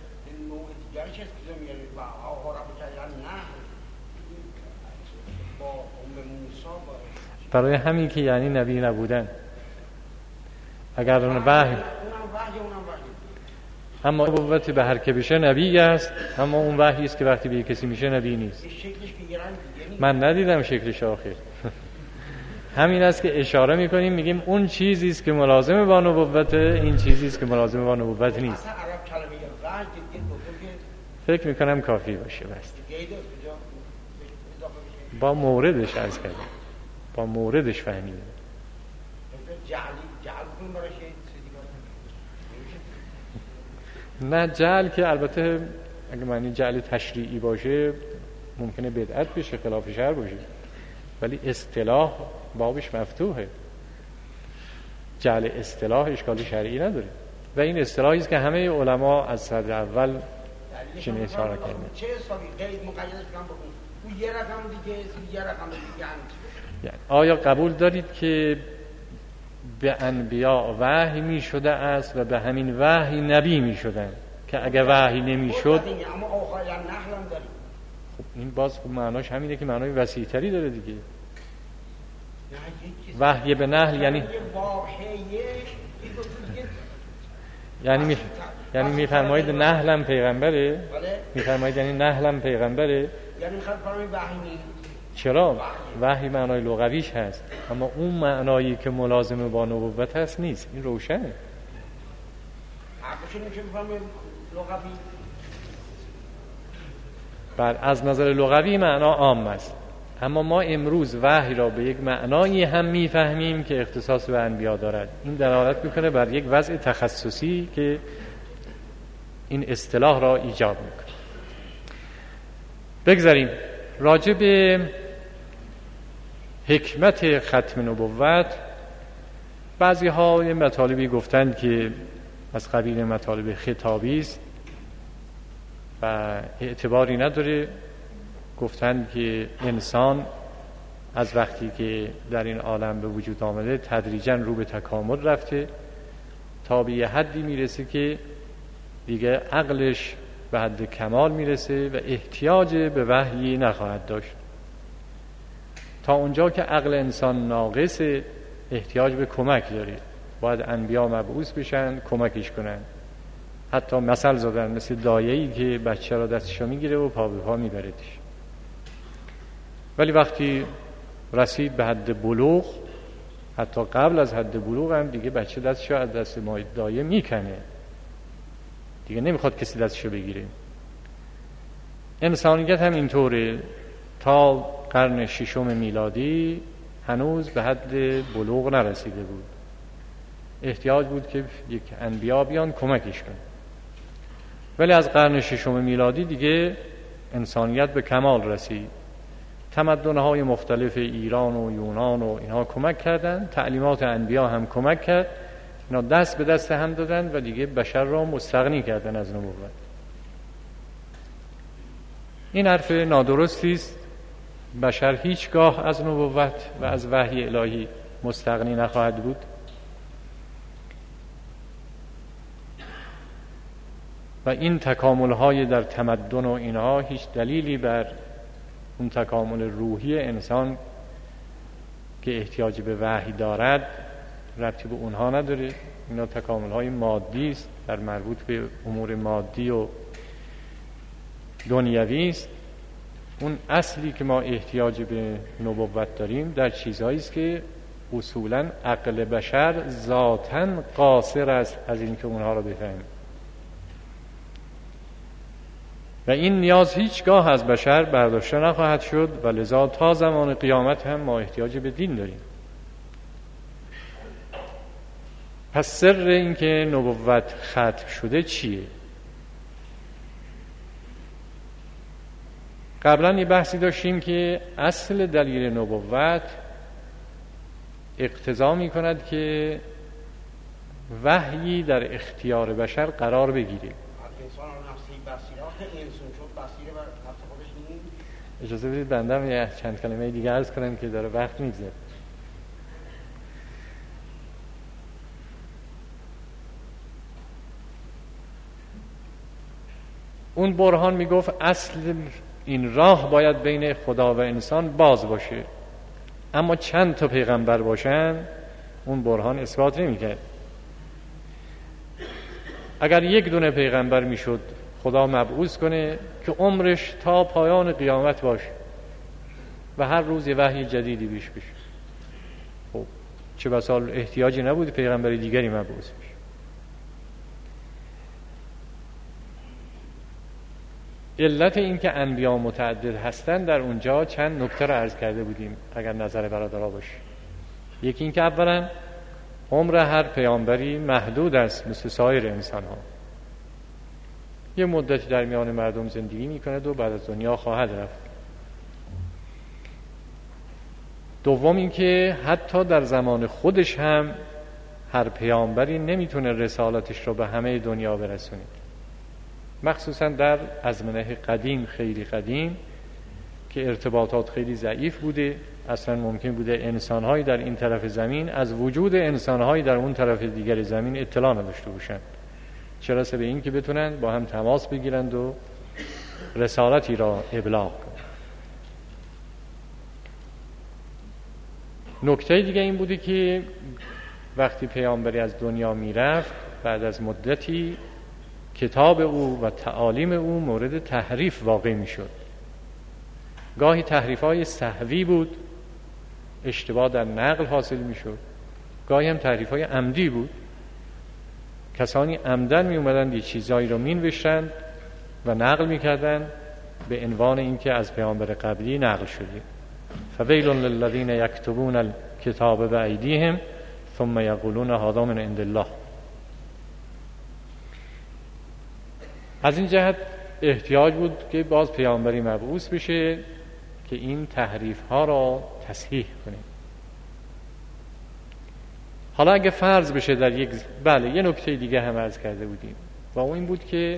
برای همین که یعنی نبی نبودن. اگر وحی اما نبوت به هر که بشه نبی است، اما اون وحی است که وقتی به کسی میشه نبی نیست. من ندیدم شکلش آخر. همین است که اشاره میکنیم، میگیم اون چیزی است که ملازم با نبوته، این چیزی است که ملازم با نبوت نیست. فکر میکنم کافی باشه بس. با موردش عرض کردم، با موردش فهمیدم. نه جعل که البته اگه معنی جعل تشریعی باشه ممکنه بدعت بشه، خلاف شرع باشه، ولی اصطلاح بابش مفتوحه. جعل اصطلاح اشکال شرعی نداره و این اصطلاحی است که همه علما از صدر اول چنین اشاره کردن. چه حسابی قید مقیدش کنم بکن اون یه رقم دیگه یه رقم دیگه. یعنی آیا قبول دارید که به انبیا وحی می شده است و به همین وحی نبی می شدن که اگر وحی نمی شد اما آخر نحل هم داریم؟ خب این باز معناش همینه که معنای وسیع تری داره دیگه. وحی به نحل یعنی میفرمایید نحلم پیغمبره؟ میفرمایید یعنی نحلم پیغمبره؟ یعنی میخواد فرمایید وحی نیست. چرا؟ وحی معنای لغویش هست، اما اون معنایی که ملازم با نبوت هست نیست. این روشنه. حرفشون میشه میفرمایید لغوی. بر از نظر لغوی معنا عام است، اما ما امروز وحی را به یک معنایی هم میفهمیم که اختصاص به انبیا دارد. این دلالت میکنه بر یک وضع تخصصی که این اصطلاح را ایجاب میکنه. بگذاریم راجع به حکمت ختم نبوت. بعضی ها یه مطالبی گفتند که از قبیل مطالب خطابی است و اعتباری نداره. گفتند که انسان از وقتی که در این عالم به وجود آمده تدریجاً رو به تکامل رفته تا به یه حدی میرسه که دیگه عقلش به حد کمال میرسه و احتیاج به وحی نخواهد داشت. تا اونجا که عقل انسان ناقص احتیاج به کمک داره، باید انبیا مبعوث بشن کمکش کنن. حتی مثل زدن مثل دایه‌ای که بچه را دستشو میگیره و پا به پا میبردش. ولی وقتی رسید به حد بلوغ، حتی قبل از حد بلوغ هم دیگه بچه دستشو از دست دایه میکنه، دیگه نمیخواد کسی دستشو بگیره. انسانیت هم اینطوره. تا قرن ششم میلادی هنوز به حد بلوغ نرسیده بود. احتیاج بود که یک انبیا بیان کمکش کنن. ولی از قرن ششم میلادی دیگه انسانیت به کمال رسید. تمدن‌های مختلف ایران و یونان و اینها کمک کردن، تعلیمات انبیا هم کمک کرد، اینا دست به دست هم دادن و دیگه بشر را مستغنی کردن از نبوت. این حرف نادرستی است. بشر هیچگاه از نبوت و از وحی الهی مستغنی نخواهد بود. و این تکامل‌های در تمدن و اینها هیچ دلیلی بر اون تکامل روحی انسان که احتیاج به وحی دارد ربطی به اونها نداره. اینا تکامل‌های مادی است، در مربوط به امور مادی و دنیوی است. اون اصلی که ما احتیاج به نبوت داریم در چیزهایی است که اصولاً عقل بشر ذاتاً قاصر است از این که اونها را بفهمیم و این نیاز هیچگاه از بشر برداشته نخواهد شد و لذا تا زمان قیامت هم ما احتیاج به دین داریم. پس سر این که نبوت ختم شده چیه؟ قبلا یه بحثی داشتیم که اصل دلیل نبوت اقتضا می کند که وحیی در اختیار بشر قرار بگیره. اجازه بدید بندم یه چند کلمه دیگه عرض کنم که داره وقت میگذره. اون برهان میگفت اصل این راه باید بین خدا و انسان باز باشه، اما چند تا پیغمبر باشن اون برهان اثبات نمی‌کرد. اگر یک دونه پیغمبر میشد خدا مبعوث کنه که عمرش تا پایان قیامت باشه و هر روز یه وحی جدیدی بیش بشه، خب چه بسا احتیاجی نبود پیغمبر دیگری مبعوث بشه. علت این که انبیا متعدد هستن در اونجا چند نکته رو عرض کرده بودیم اگر نظر برادرها باشه. یکی این که اولا عمر هر پیامبری محدود است مثل سایر انسان ها، یه مدتی در میان مردم زندگی میکنه و بعد از دنیا خواهد رفت. دوم این که حتی در زمان خودش هم هر پیامبری نمیتونه رسالتش رو به همه دنیا برسونه، مخصوصا در ازمنه قدیم، خیلی قدیم که ارتباطات خیلی ضعیف بوده. اصلا ممکن بوده انسان‌هایی در این طرف زمین از وجود انسان‌هایی در اون طرف دیگر زمین اطلاع نداشته باشن، چه رسه به این که بتونن با هم تماس بگیرند و رسالتی را ابلاغ کنند. نکته دیگه این بوده که وقتی پیامبری از دنیا میرفت بعد از مدتی کتاب او و تعالیم او مورد تحریف واقع میشد. گاهی تحریف‌های سهوی بود، اشتباه در نقل حاصل میشد، گاهی هم تحریف‌های عمدی بود. کسانی عمدن می اومدن یه چیزایی رو مینوشتن و نقل میکردن به عنوان اینکه از پیامبر قبلی نقل شده. فویل للذین یکتبون الکتاب بایدیهم ثم یقولون هذا من عند الله. از این جهت احتیاج بود که باز پیامبری مبعوث بشه که این تحریف ها را تصحیح کنه. حالا اگه فرض بشه در یک یه نکته دیگه هم عرض کرده بودیم و اون این بود که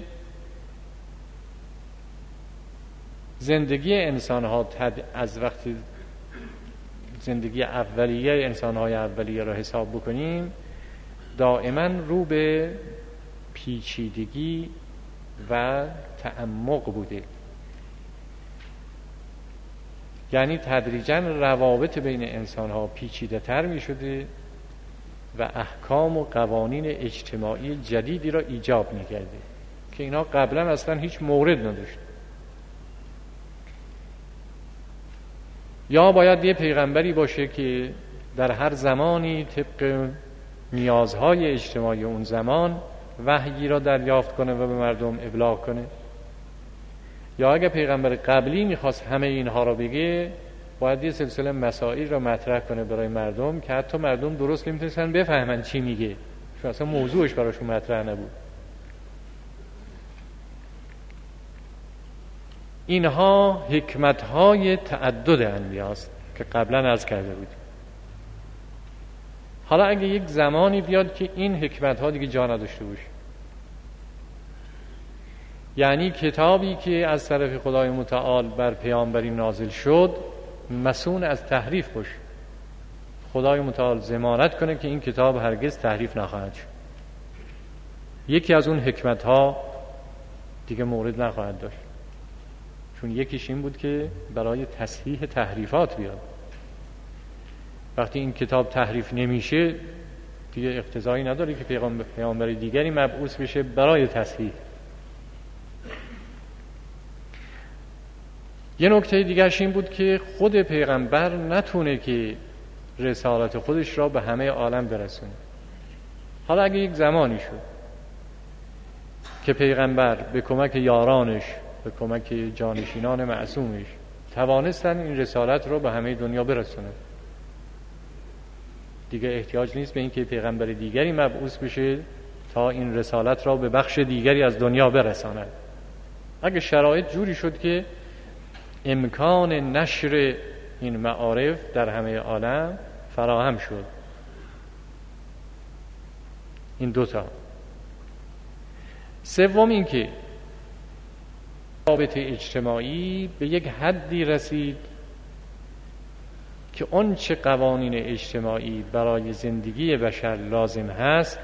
زندگی انسان ها از وقتی زندگی اولیه انسان های اولیه را حساب بکنیم دائما رو به پیچیدگی و تعمق بوده، یعنی تدریجاً روابط بین انسان ها پیچیده تر می شده و احکام و قوانین اجتماعی جدیدی را ایجاب می کرده که اینا قبلا اصلا هیچ مورد نداشت. یا باید یه پیغمبری باشه که در هر زمانی طبق نیازهای اجتماعی اون زمان وحیی را دریافت کنه و به مردم ابلاغ کنه، یا اگه پیغمبر قبلی میخواست همه اینها را بگه باید یه سلسله مسائل را مطرح کنه برای مردم که حتی مردم درست نمیتونستن بفهمن چی میگه، چون اصلا موضوعش براشون مطرح نبود. اینها حکمت‌های تعدد انبیاست که قبلا عرض کرده بودیم. حالا اگه یک زمانی بیاد که این حکمت‌ها دیگه جا نداشته باشه، یعنی کتابی که از طرف خدای متعال بر پیامبری نازل شد مسئول از تحریف باشه، خدای متعال ضمانت کنه که این کتاب هرگز تحریف نخواهد شد، یکی از اون حکمت‌ها دیگه مورد نخواهد داشت. چون یکیش این بود که برای تصحیح تحریفات بیاد. وقتی این کتاب تحریف نمیشه دیگه اقتضایی نداره که پیامبر دیگری مبعوث بشه برای تصحیح. یه نکته دیگرش این بود که خود پیغمبر نتونه که رسالت خودش را به همه عالم برسونه. حالا اگه یک زمانی شد که پیغمبر به کمک یارانش، به کمک جانشینان معصومش توانستن این رسالت رو به همه دنیا برسونه، دیگه احتیاج نیست به این که پیغمبر دیگری مبعوث بشه تا این رسالت را به بخش دیگری از دنیا برساند. اگه شرایط جوری شد که امکان نشر این معارف در همه عالم فراهم شد. این دوتا. سوم این که رابطه اجتماعی به یک حدی رسید که اون چه قوانین اجتماعی برای زندگی بشر لازم هست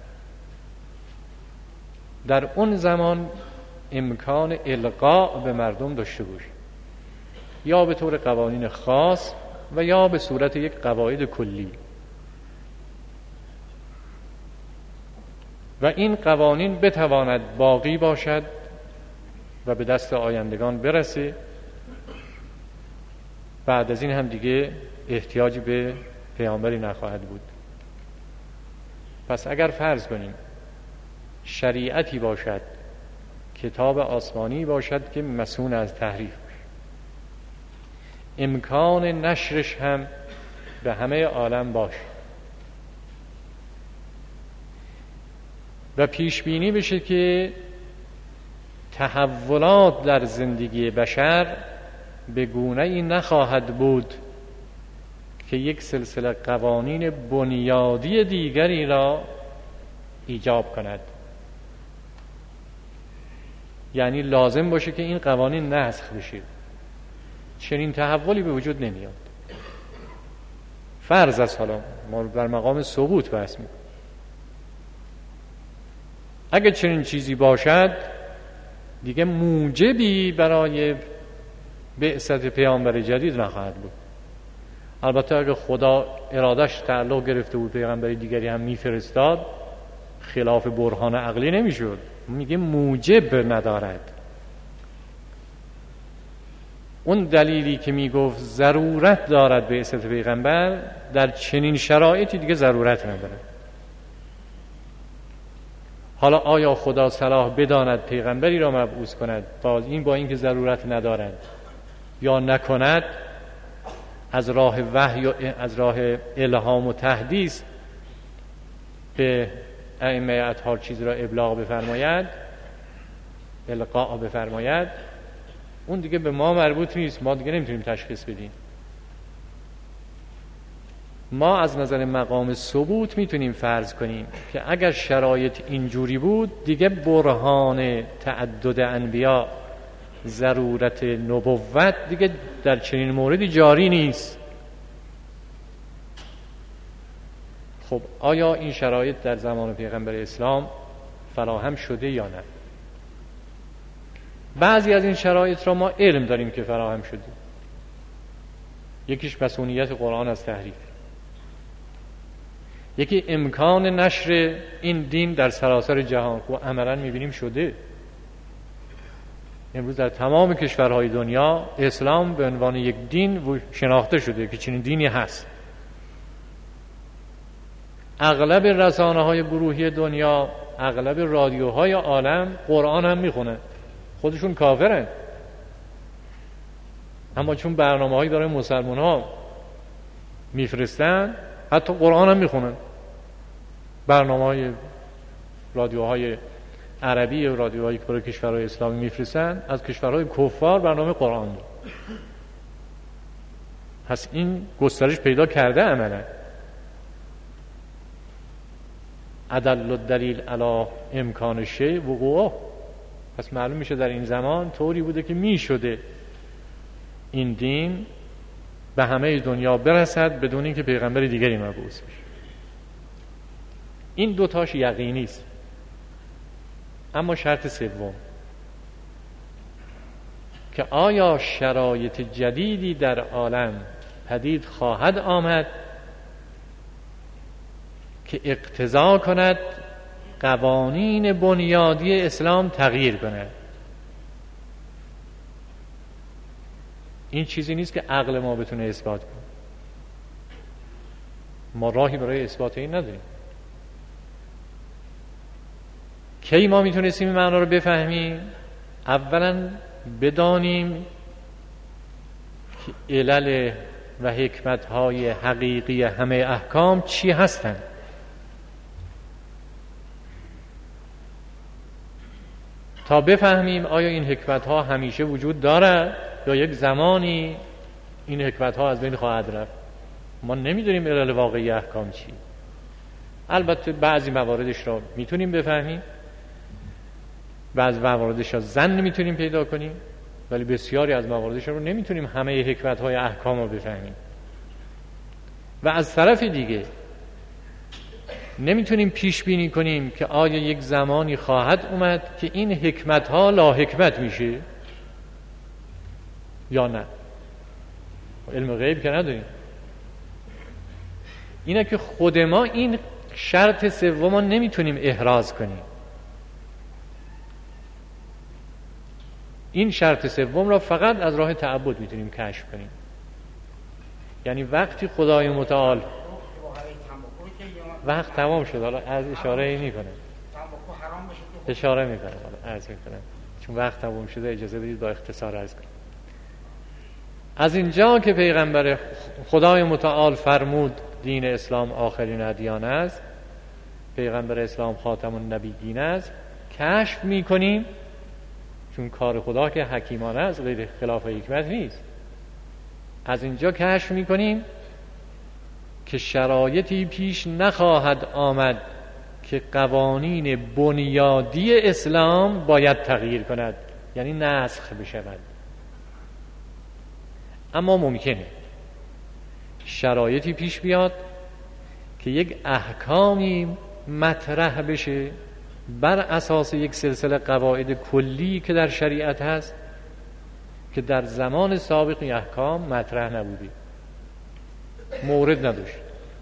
در اون زمان امکان القاء به مردم داشته باشه، یا به طور قوانین خاص و یا به صورت یک قواعد کلی. و این قوانین بتواند باقی باشد و به دست آیندگان برسه. بعد از این هم دیگه احتیاجی به پیامبری نخواهد بود. پس اگر فرض کنیم شریعتی باشد، کتاب آسمانی باشد که مصون از تحریف، امکان نشرش هم به همه عالم باشه و پیش بینی بشه که تحولات در زندگی بشر به گونه‌ای نخواهد بود که یک سلسله قوانین بنیادی دیگری را ایجاب کند. یعنی لازم باشه که این قوانین نسخ بشه. چنین تحولی به وجود نمیاد. فرض از حالا ما در مقام ثبوت بحث میکنیم. اگه چنین چیزی باشد دیگه موجبی برای بعثت پیامبر جدید نخواهد بود. البته اگه خدا ارادش تعلق گرفته بود پیغمبر دیگری هم میفرستاد، خلاف برهان عقلی نمیشد. میگه موجب ندارد. اون دلیلی که میگفت ضرورت دارد بعثت پیغمبر، در چنین شرایطی دیگه ضرورت نداره. حالا آیا خدا صلاح بداند پیغمبری را مبعوث کند با اینکه ضرورت ندارد یا نکند، از راه وحی و از راه الهام و تحدیث به ائمه اطهار چیز را ابلاغ بفرماید، القاء بفرماید، اون دیگه به ما مربوط نیست. ما دیگه نمیتونیم تشخیص بدیم. ما از نظر مقام ثبوت میتونیم فرض کنیم که اگر شرایط اینجوری بود دیگه برهان تعدد انبیا، ضرورت نبوت دیگه در چنین موردی جاری نیست. خب آیا این شرایط در زمان پیغمبر اسلام فراهم شده یا نه؟ بعضی از این شرایط را ما علم داریم که فراهم شده. یکیش مسئولیت قرآن از تحریف، یکی امکان نشر این دین در سراسر جهان. خب عملا میبینیم شده. امروز در تمام کشورهای دنیا اسلام به عنوان یک دین شناخته شده که چنین دینی هست. اغلب رسانه‌های گروهی دنیا، اغلب رادیوهای عالم قرآن هم میخونن. خودشون کافرن، اما چون برنامه‌هایی داره مسلمان‌ها میفرستن، حتی قرآن هم میخونن. برنامه‌های رادیوهای عربی و رادیوهایی که برای کشورهای اسلامی میفرستن، از کشورهای کفار برنامه قرآن داره. پس این گسترش پیدا کرده عملا. ادل الدلیل علی امکان شیء وقوعه. پس معلوم میشه در این زمان طوری بوده که میشده این دین به همه دنیا برسد بدون اینکه پیغمبر دیگری مبعوث بشه. این دوتاش یقینی است. اما شرط سوم که آیا شرایط جدیدی در عالم پدید خواهد آمد که اقتضا کند قوانین بنیادی اسلام تغییر کند. این چیزی نیست که عقل ما بتونه اثبات کنه. ما راهی برای اثبات این نداریم. کی ما میتونستیم این معنا رو بفهمیم؟ اولا بدانیم که علل و حکمت‌های حقیقی همه احکام چی هستند. تا بفهمیم آیا این حکمت‌ها همیشه وجود داره یا یک زمانی این حکمت‌ها از بین خواهد رفت. ما نمیدونیم علل واقعی احکام چی. البته بعضی مواردش رو میتونیم بفهمیم، بعضی مواردش رو ظن میتونیم پیدا کنیم، ولی بسیاری از مواردش رو نمیتونیم همه حکمت‌های احکام رو بفهمیم. و از طرف دیگه نمیتونیم پیش بینی کنیم که آیا یک زمانی خواهد اومد که این حکمت‌ها لا حکمت میشه یا نه. علم غیب که نداریم. اینه که خود ما این شرط سوم رو نمیتونیم احراز کنیم. این شرط سوم را فقط از راه تعبد میتونیم کشف کنیم. یعنی وقتی خدای متعال وقت تمام شد، حالا از اشاره ای میکنه، اشاره میکنه، حالا عرض میکنه چون وقت تمام شده اجازه بدید با اختصار عرض کنم. از اینجا که پیغمبر خدای متعال فرمود دین اسلام آخرین ادیان است، پیغمبر اسلام خاتم النبیین است، کشف میکنیم، چون کار خدا که حکیمانه است، غیر خلاف حکمت نیست. از اینجا کشف میکنیم که شرایطی پیش نخواهد آمد که قوانین بنیادی اسلام باید تغییر کند، یعنی نسخ بشود. اما ممکنه شرایطی پیش بیاد که یک احکامی مطرح بشه بر اساس یک سلسله قواعد کلی که در شریعت هست که در زمان سابق این احکام مطرح نبوده، مورد نداشت.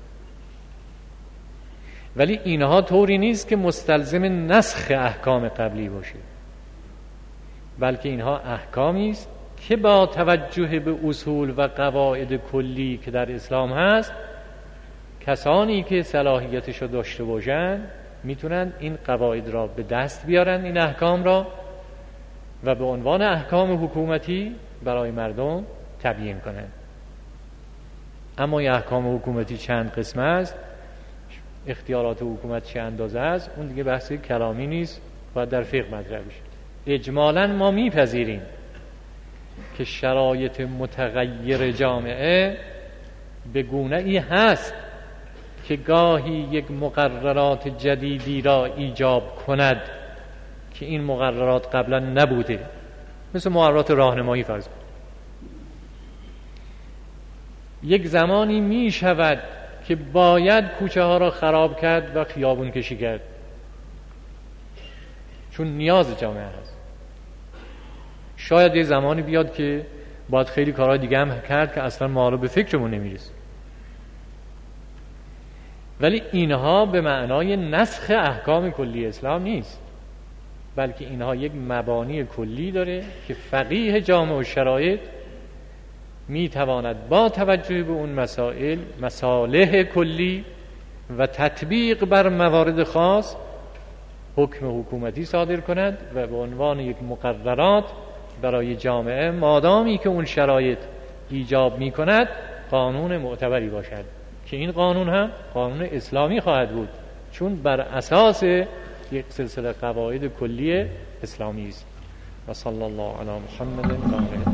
ولی اینها طوری نیست که مستلزم نسخ احکام قبلی باشه، بلکه اینها احکامی است که با توجه به اصول و قواعد کلی که در اسلام هست، کسانی که صلاحیتش رو داشته باشن میتونن این قواعد را به دست بیارن، این احکام را، و به عنوان احکام حکومتی برای مردم تبیین کنن. اما این احکام حکومتی چند قسم است، اختیارات حکومت چه اندازه است، اون دیگه بحث کلامی نیست، باید در فقه مطرح بشه. اجمالاً ما میپذیریم که شرایط متغیر جامعه به گونه‌ای هست که گاهی یک مقررات جدیدی را ایجاب کند که این مقررات قبلا نبوده، مثل مقررات راهنمایی فرض کن. یک زمانی می شود که باید کوچه ها را خراب کرد و خیابون کشی کرد، چون نیاز جامعه هست. شاید یه زمانی بیاد که باید خیلی کارهای دیگه هم کرد که اصلا ما رو به فکرمون نمیرسه. ولی اینها به معنای نسخ احکام کلی اسلام نیست، بلکه اینها یک مبانی کلی داره که فقیه جامعه و شرایط میتواند با توجه به اون مسائل، مصالح کلی و تطبیق بر موارد خاص، حکم حکومتی صادر کند و به عنوان یک مقررات برای جامعه، مادامی که اون شرایط ایجاب می کند، قانون معتبری باشد که این قانون هم قانون اسلامی خواهد بود، چون بر اساس یک سلسله قواعد کلی اسلامی است. و صلی الله علی محمد و آله.